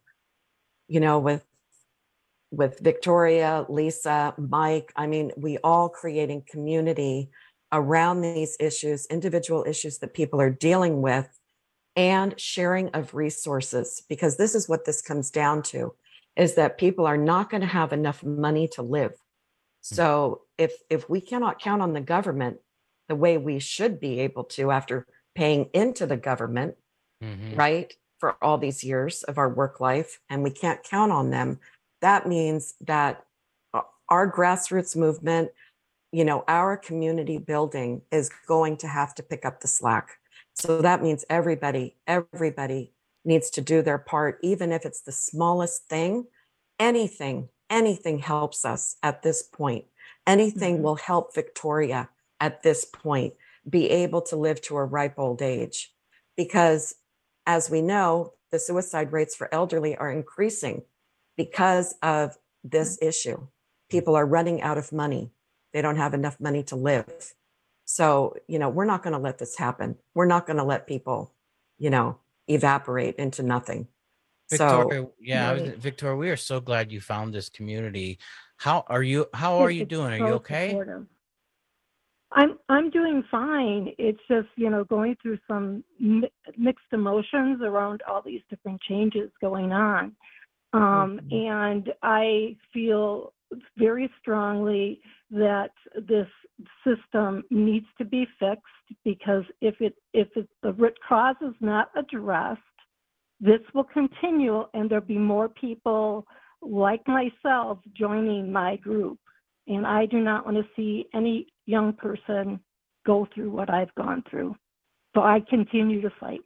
with Victoria, Lisa, Mike, we all creating community around these issues, individual issues that people are dealing with, and sharing of resources, because this is what this comes down to, is that people are not going to have enough money to live. So if we cannot count on the government the way we should be able to after paying into the government, right, for all these years of our work life, and we can't count on them, that means that our grassroots movement, our community building is going to have to pick up the slack. So that means everybody needs to do their part, even if it's the smallest thing. Anything helps us at this point. Anything will help Victoria at this point be able to live to a ripe old age. Because as we know, the suicide rates for elderly are increasing because of this issue. People are running out of money. They don't have enough money to live. So, we're not going to let this happen. We're not going to let people, evaporate into nothing. Victoria, Victoria, we are so glad you found this community. How are you doing? Are you okay? Supportive. I'm doing fine. It's just, going through some mixed emotions around all these different changes going on. And I feel very strongly that this system needs to be fixed, because if the root cause is not addressed, this will continue, and there'll be more people like myself joining my group. And I do not want to see any young person go through what I've gone through. So I continue to fight.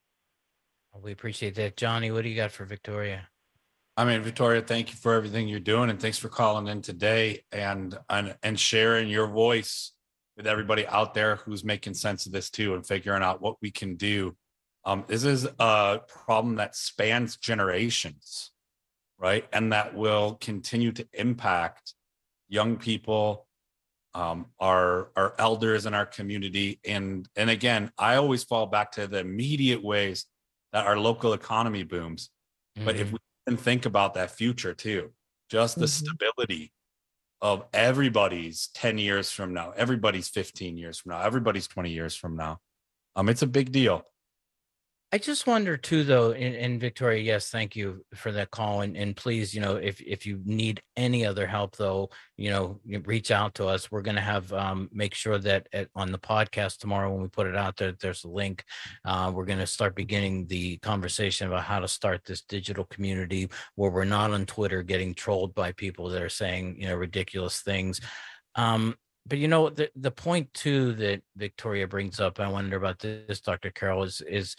We appreciate that. Johnny, what do you got for Victoria? Victoria, thank you for everything you're doing, and thanks for calling in today and sharing your voice with everybody out there who's making sense of this too and figuring out what we can do. This is a problem that spans generations, right? And that will continue to impact young people our elders in our community. And again, I always fall back to the immediate ways that our local economy booms. But if we can think about that future too, just the stability of everybody's 10 years from now, everybody's 15 years from now, everybody's 20 years from now, it's a big deal. I just wonder too, though, and Victoria, yes, thank you for that call. And please, if you need any other help, though, you reach out to us. We're going to have, make sure that on the podcast tomorrow, when we put it out there, there's a link. We're going to start beginning the conversation about how to start this digital community where we're not on Twitter getting trolled by people that are saying, ridiculous things. But the point too that Victoria brings up, I wonder about this, Dr. Carroll, is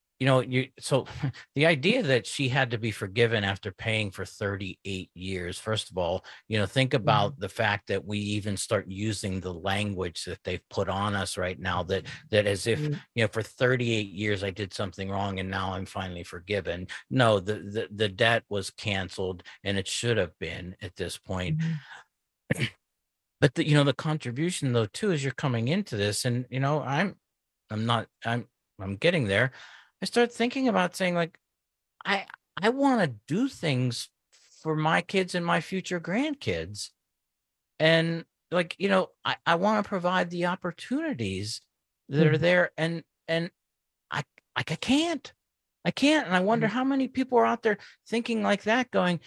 so the idea that she had to be forgiven after paying for 38 years, first of all, think about the fact that we even start using the language that they've put on us right now, that as if, for 38 years I did something wrong and now I'm finally forgiven. No, the debt was canceled, and it should have been at this point. But the contribution though too, as you're coming into this, and I'm getting there. I start thinking about saying, like, I want to do things for my kids and my future grandkids. And like, I want to provide the opportunities that are there. And I can't. And I wonder how many people are out there thinking like that, going,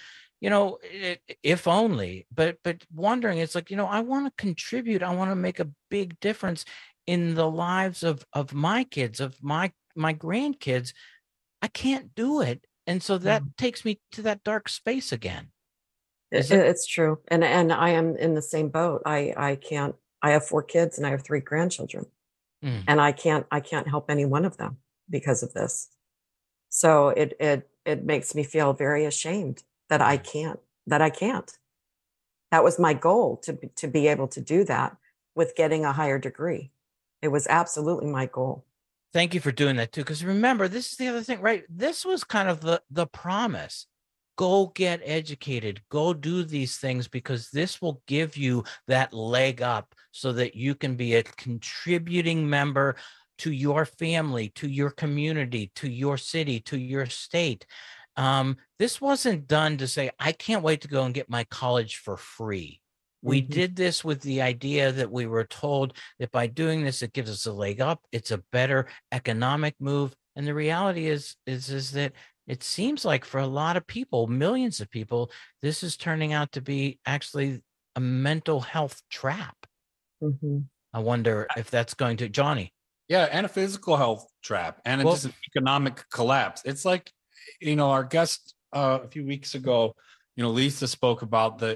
if only, but wondering, it's like, I want to contribute. I want to make a big difference in the lives of my kids, of my grandkids. I can't do it. And so that takes me to that dark space again. It's true. And I am in the same boat. I have 4 kids and I have 3 grandchildren, and I can't help any one of them because of this. So it makes me feel very ashamed that I can't. That was my goal, to be able to do that with getting a higher degree. It was absolutely my goal. Thank you for doing that too. Because remember, this is the other thing, right? This was kind of the promise. Go get educated, go do these things, because this will give you that leg up so that you can be a contributing member to your family, to your community, to your city, to your state. This wasn't done to say, I can't wait to go and get my college for free. We did this with the idea that we were told that by doing this, it gives us a leg up. It's a better economic move. And the reality is that it seems like for a lot of people, millions of people, this is turning out to be actually a mental health trap. I wonder if that's going to, Johnny. Yeah, and a physical health trap, and just an economic collapse. It's like, our guest a few weeks ago, Lisa spoke about the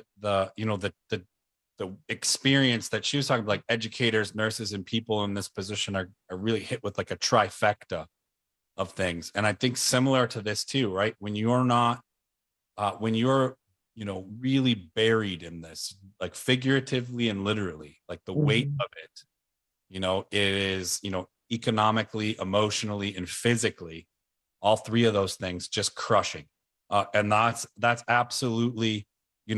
experience that she was talking about, like educators, nurses, and people in this position are really hit with like a trifecta of things. And I think similar to this too, right? When you're not, when you're, really buried in this, like figuratively and literally, like the weight of it, it is, economically, emotionally, and physically, all 3 of those things just crushing. And that's absolutely,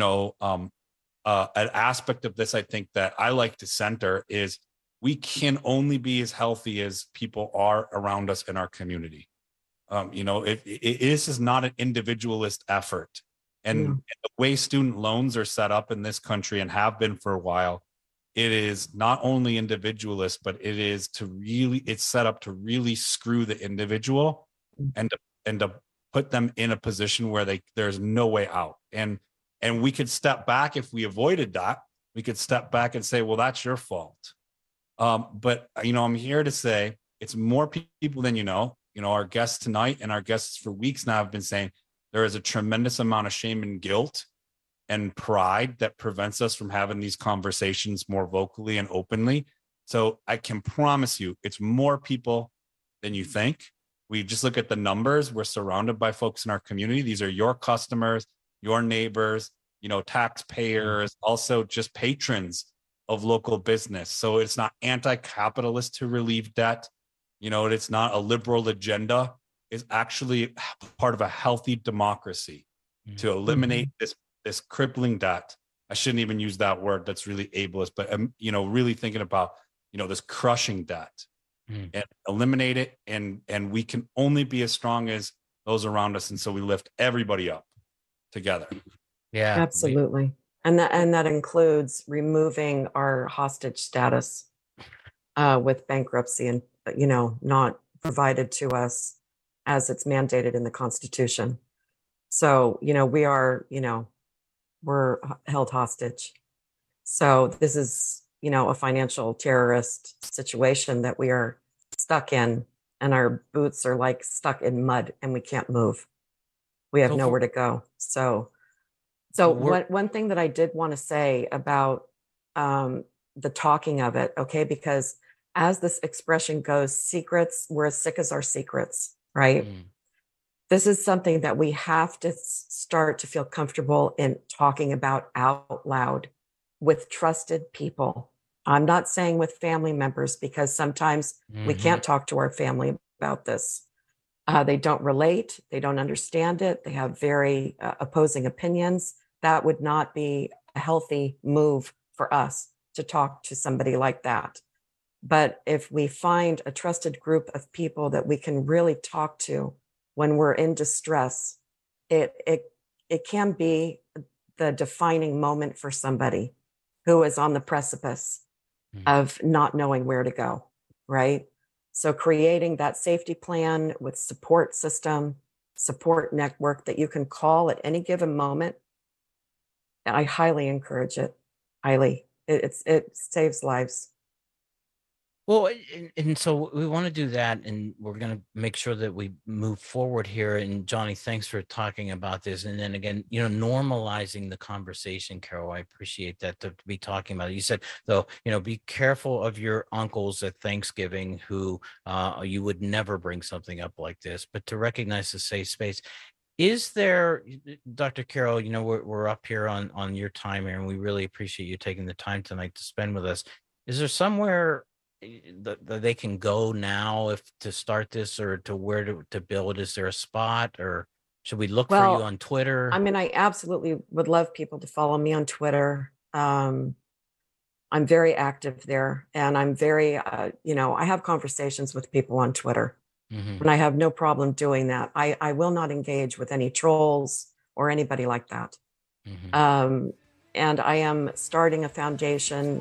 an aspect of this, I think, that I like to center is we can only be as healthy as people are around us in our community. This is not an individualist effort. And the way student loans are set up in this country and have been for a while, it is not only individualist, but it's set up to really screw the individual and to put them in a position where there's no way out. And we could step back if we avoided that. We could step back and say, well, that's your fault. But, I'm here to say it's more people than our guests tonight and our guests for weeks now have been saying there is a tremendous amount of shame and guilt and pride that prevents us from having these conversations more vocally and openly. So I can promise you it's more people than you think. We just look at the numbers. We're surrounded by folks in our community. These are your customers, your neighbors, taxpayers, also just patrons of local business. So it's not anti-capitalist to relieve debt. It's not a liberal agenda. It's actually part of a healthy democracy to eliminate this crippling debt I shouldn't even use that word. That's really ableist, but, really thinking about, this crushing debt and eliminate it. And we can only be as strong as those around us. And so we lift everybody up together. Yeah, absolutely. And that includes removing our hostage status with bankruptcy and, not provided to us as it's mandated in the Constitution. So, we are, we're held hostage. So this is, a financial terrorist situation that we are stuck in, and our boots are like stuck in mud and we can't move. We have nowhere to go. So one thing that I did want to say about the talking of it, okay, because as this expression goes, secrets, we're as sick as our secrets, right? This is something that we have to start to feel comfortable in talking about out loud with trusted people. I'm not saying with family members, because sometimes we can't talk to our family about this. They don't relate. They don't understand it. They have very opposing opinions. That would not be a healthy move for us to talk to somebody like that. But if we find a trusted group of people that we can really talk to when we're in distress, it can be the defining moment for somebody who is on the precipice of not knowing where to go, right? So creating that safety plan with support system, support network that you can call at any given moment, I highly encourage it. Highly. It saves lives. Well, and so we want to do that, and we're going to make sure that we move forward here. And Johnny, thanks for talking about this. And then again, normalizing the conversation, Carol, I appreciate that to be talking about it. You said, though, be careful of your uncles at Thanksgiving who you would never bring something up like this, but to recognize the safe space. Is there, Dr. Carol, we're up here on your time here, and we really appreciate you taking the time tonight to spend with us. Is there somewhere that they can go now if to start this, or to where to build? Is there a spot, or should we look for you on Twitter? I mean, I absolutely would love people to follow me on Twitter. I'm very active there, and I'm very, I have conversations with people on Twitter, and I have no problem doing that. I will not engage with any trolls or anybody like that. And I am starting a foundation,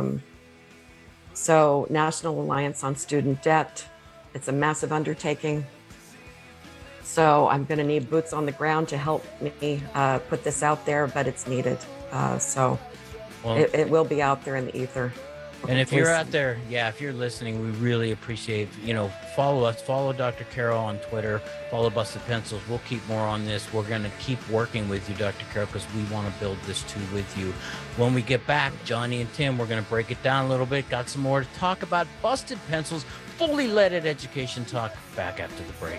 so National Alliance on Student Debt. It's a massive undertaking. So I'm going to need boots on the ground to help me put this out there, but it's needed. It will be out there in the ether. And if you're out there, if you're listening, we really appreciate, follow us, follow Dr. Carol on Twitter, follow Busted Pencils. We'll keep more on this. We're going to keep working with you, Dr. Carol, because we want to build this too with you. When we get back, Johnny and Tim, we're going to break it down a little bit. Got some more to talk about. Busted Pencils, fully leaded education talk, back after the break.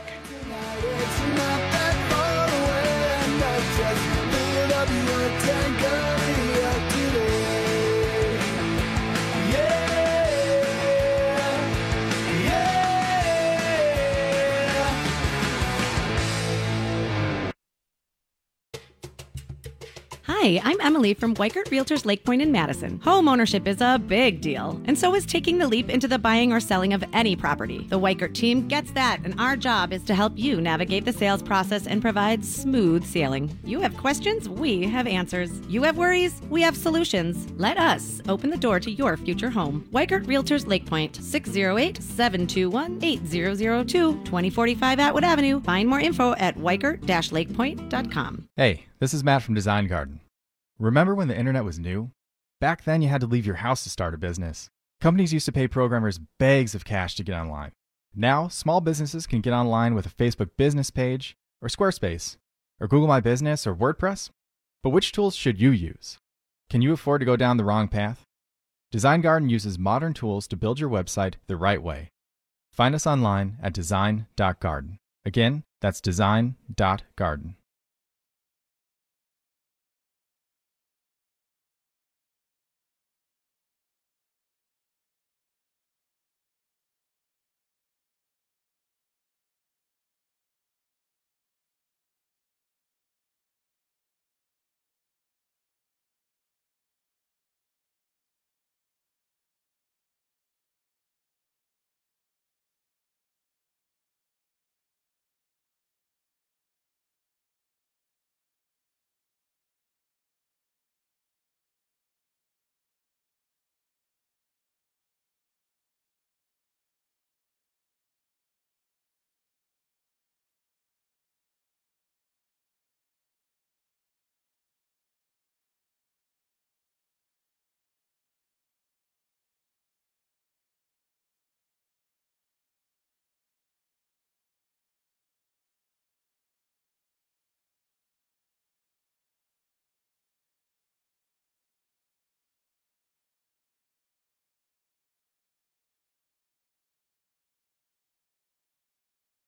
Hi, I'm Emily from Weikert Realtors Lake Point in Madison. Home ownership is a big deal, and so is taking the leap into the buying or selling of any property. The Weikert team gets that, and our job is to help you navigate the sales process and provide smooth sailing. You have questions, we have answers. You have worries, we have solutions. Let us open the door to your future home. Weikert Realtors Lake Point, 608-721-8002, 2045 Atwood Avenue. Find more info at weikert-lakepoint.com. Hey, this is Matt from Design Garden. Remember when the internet was new? Back then, you had to leave your house to start a business. Companies used to pay programmers bags of cash to get online. Now, small businesses can get online with a Facebook business page, or Squarespace, or Google My Business, or WordPress. But which tools should you use? Can you afford to go down the wrong path? Design Garden uses modern tools to build your website the right way. Find us online at design.garden. Again, that's design.garden.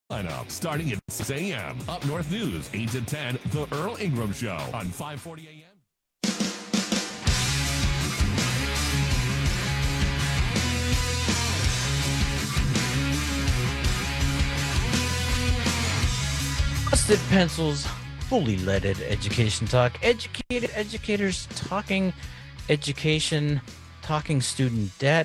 Lineup starting at 6 a.m. Up North News, 8 to 10, The Earl Ingram Show on 540 a.m. Busted Pencils, fully leaded education talk. Educated educators talking education, talking student debt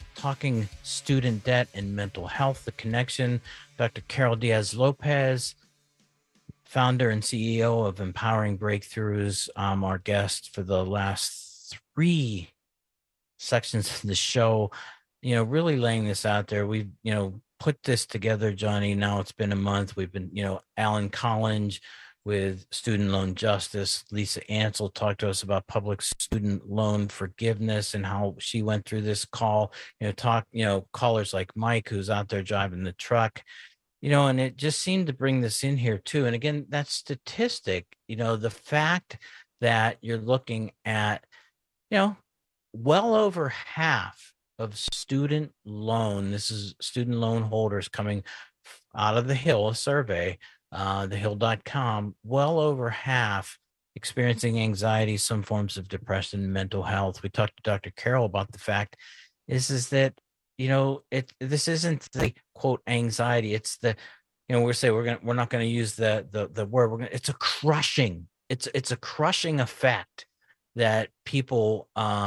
and mental health, the connection. Dr. Carol Diaz-Lopez, founder and CEO of Empowering Breakthroughs, our guest for the last 3 sections of the show, really laying this out there. We've, put this together, Johnny. Now it's been a month. We've been, Alan Collins with student loan justice. Lisa Ansel talked to us about public student loan forgiveness and how she went through this call, callers like Mike, who's out there driving the truck, and it just seemed to bring this in here too. And again, that statistic, the fact that you're looking at, well over half of student loan, this is student loan holders coming out of the Hill survey, thehill.com, well over half experiencing anxiety, some forms of depression, mental health. We talked to Dr. Carol about the fact is that, this isn't the quote anxiety. It's the, we're not going to use the word. It's a crushing effect that people,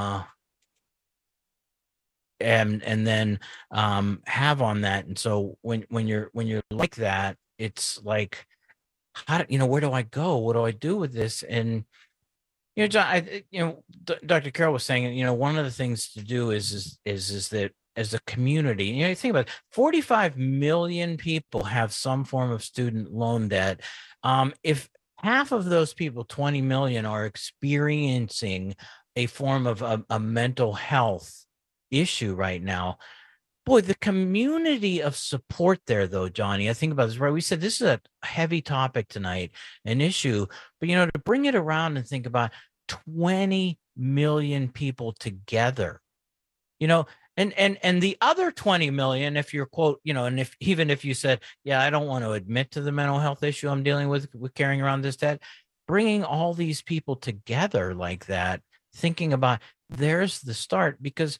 and then have on that. And so when you're like that, it's like, where do I go? What do I do with this? And John, Dr. Carol was saying, one of the things to do is that as a community, you think about it, 45 million people have some form of student loan debt. If half of those people, 20 million, are experiencing a form of a mental health issue right now, boy, the community of support there, though, Johnny, I think about this, right? We said this is a heavy topic tonight, an issue, but, to bring it around and think about 20 million people together, and the other 20 million, if you're quote, and even if you said, yeah, I don't want to admit to the mental health issue I'm dealing with carrying around this debt, bringing all these people together like that, thinking about there's the start, because,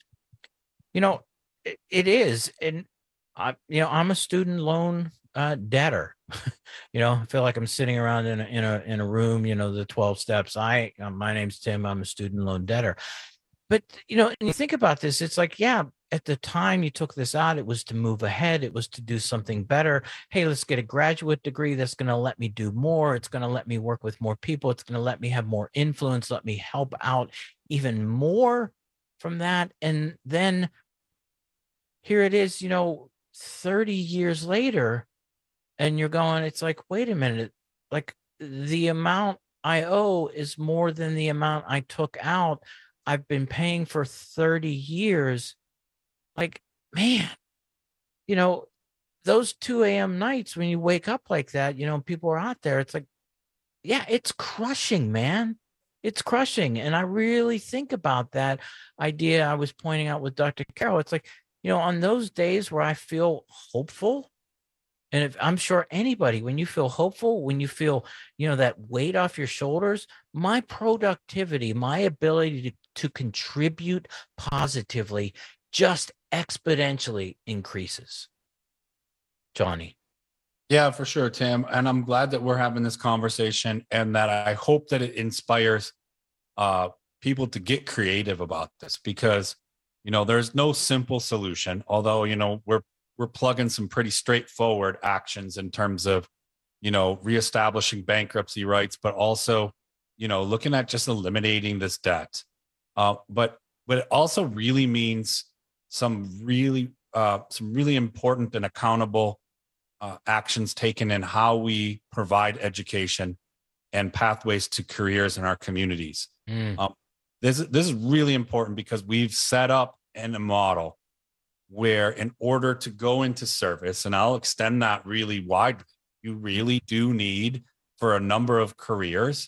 it is. And I'm a student loan debtor. I feel like I'm sitting around in a room, the 12 steps. My name's Tim. I'm a student loan debtor. But, and you think about this, it's like, yeah, at the time you took this out, it was to move ahead. It was to do something better. Hey, let's get a graduate degree that's going to let me do more. It's going to let me work with more people. It's going to let me have more influence, let me help out even more from that. And then here it is, 30 years later, and you're going, it's like, wait a minute, like the amount I owe is more than the amount I took out. I've been paying for 30 years. Like, man, those 2 a.m. nights when you wake up like that, people are out there. It's like, yeah, it's crushing, man. It's crushing. And I really think about that idea I was pointing out with Dr. Carol. It's like, on those days where I feel hopeful, and if I'm sure anybody, when you feel hopeful, when you feel, that weight off your shoulders, my productivity, my ability to contribute positively just exponentially increases. Johnny. Yeah, for sure, Tim. And I'm glad that we're having this conversation, and that I hope that it inspires people to get creative about this, because, there's no simple solution, although, we're plugging some pretty straightforward actions in terms of, reestablishing bankruptcy rights, but also, looking at just eliminating this debt. But it also really means some really important and accountable actions taken in how we provide education and pathways to careers in our communities. This is really important, because we've set up in a model where, in order to go into service, and I'll extend that really widely, you really do need, for a number of careers,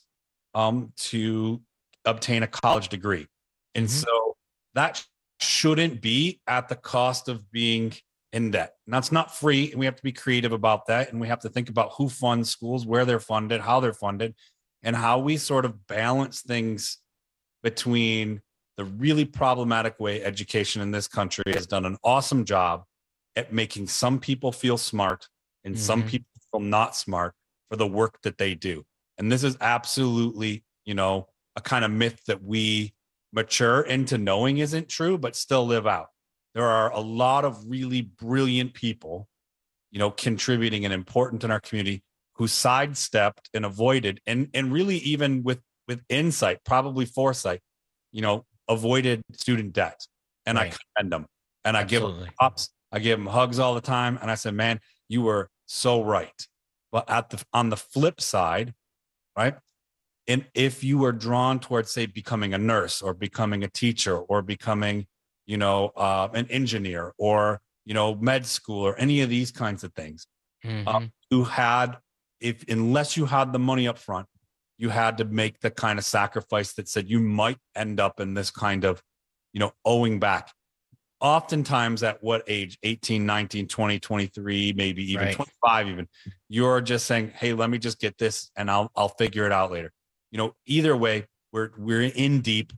to obtain a college degree. And so that shouldn't be at the cost of being in debt. And that's not free. And we have to be creative about that. And we have to think about who funds schools, where they're funded, how they're funded, and how we sort of balance things between the really problematic way education in this country has done an awesome job at making some people feel smart and some people feel not smart for the work that they do. And this is absolutely, a kind of myth that we mature into knowing isn't true, but still live out. There are a lot of really brilliant people, contributing and important in our community who sidestepped and avoided and really even with insight, probably foresight, avoided student debt. And I commend them. And I give them props. I give them hugs all the time. And I said, man, you were so right. But on the flip side, right? And if you were drawn towards, say, becoming a nurse or becoming a teacher or becoming, an engineer or, med school or any of these kinds of things, unless you had the money up front, you had to make the kind of sacrifice that said you might end up in this kind of, owing back. Oftentimes at what age, 18, 19, 20, 23, maybe even 25 even, you're just saying, hey, let me just get this and I'll figure it out later. Either way, we're in deep,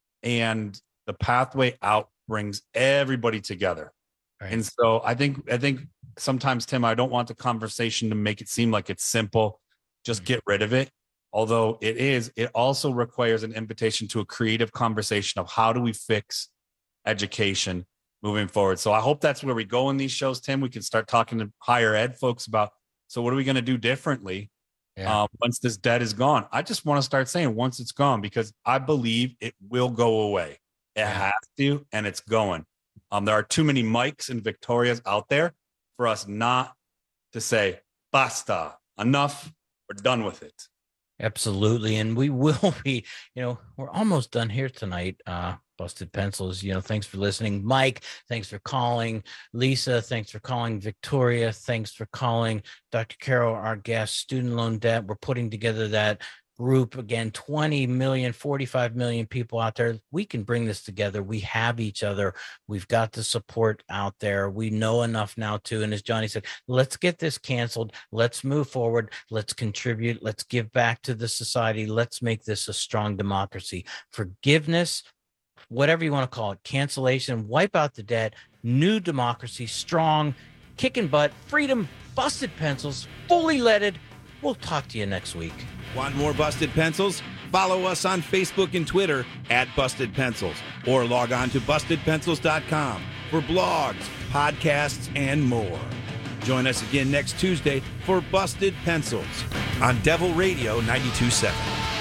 and the pathway out brings everybody together. Right. And so I think sometimes, Tim, I don't want the conversation to make it seem like it's simple. Just get rid of it. Although it also requires an invitation to a creative conversation of how do we fix education moving forward. So I hope that's where we go in these shows, Tim. We can start talking to higher ed folks about, so what are we going to do differently once this debt is gone? I just want to start saying once it's gone, because I believe it will go away. It has to, and it's going. There are too many Mikes and Victorias out there for us not to say, basta, enough, we're done with it. Absolutely. And we will be, we're almost done here tonight. Busted Pencils, thanks for listening. Mike, thanks for calling. Lisa, thanks for calling. Victoria, thanks for calling. Dr. Carroll, our guest. Student loan debt, we're putting together that group again. 20 million, 45 million people out there. We can bring this together. We have each other. We've got the support out there. We know enough now too. And as Johnny said, let's get this canceled. Let's move forward. Let's contribute. Let's give back to the society. Let's make this a strong democracy. Forgiveness, whatever you want to call it, cancellation, wipe out the debt, new democracy, strong, kicking butt, freedom, Busted Pencils, fully leaded. We'll talk to you next week. Want more Busted Pencils? Follow us on Facebook and Twitter at Busted Pencils, or log on to bustedpencils.com for blogs, podcasts, and more. Join us again next Tuesday for Busted Pencils on Devil Radio 92.7.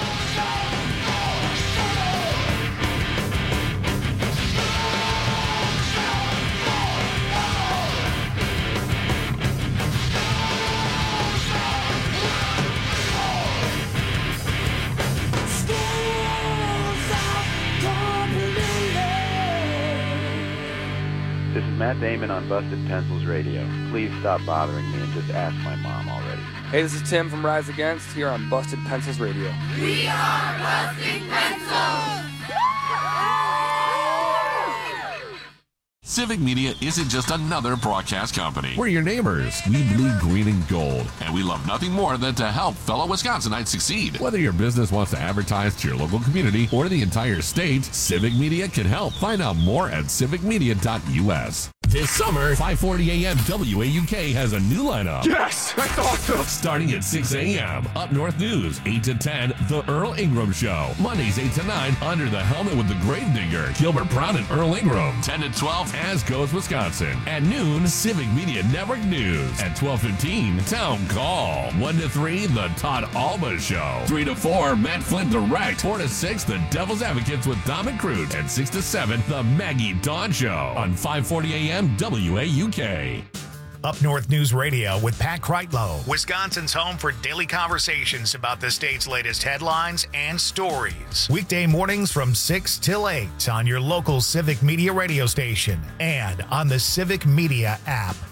Matt Damon on Busted Pencils Radio. Please stop bothering me and just ask my mom already. Hey, this is Tim from Rise Against here on Busted Pencils Radio. We are Busted Pencils! Civic Media isn't just another broadcast company. We're your neighbors. We bleed green and gold, and we love nothing more than to help fellow Wisconsinites succeed. Whether your business wants to advertise to your local community or the entire state, Civic Media can help. Find out more at civicmedia.us. This summer, 5:40 a.m. WAUK has a new lineup. Yes, that's awesome. Starting at 6 a.m. Up North News, 8 to 10, The Earl Ingram Show. Mondays, 8 to 9, Under the Helmet with the Gravedigger, Gilbert Brown and Earl Ingram. 10 to 12, As Goes Wisconsin. At noon, Civic Media Network News. At 12:15, Town Call. 1 to 3, The Todd Alba Show. 3 to 4, Matt Flynn Direct. 4 to 6, The Devil's Advocates with Dom and Cruz. And 6 to 7, The Maggie Dawn Show. On 5:40 a.m. WAUK. Up North News Radio with Pat Kreitlow, Wisconsin's home for daily conversations about the state's latest headlines and stories. Weekday mornings from 6 till 8 on your local Civic Media radio station and on the Civic Media app.